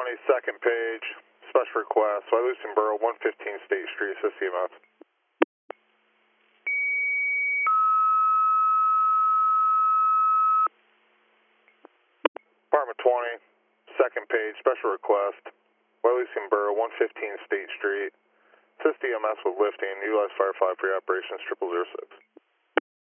20, second page, special request, Wyalusing Borough, 115 State Street, assist EMS. Department 20, second page, special request, Wyalusing Borough, 115 State Street, assist EMS with lifting, utilize Firefly pre-operations 0006.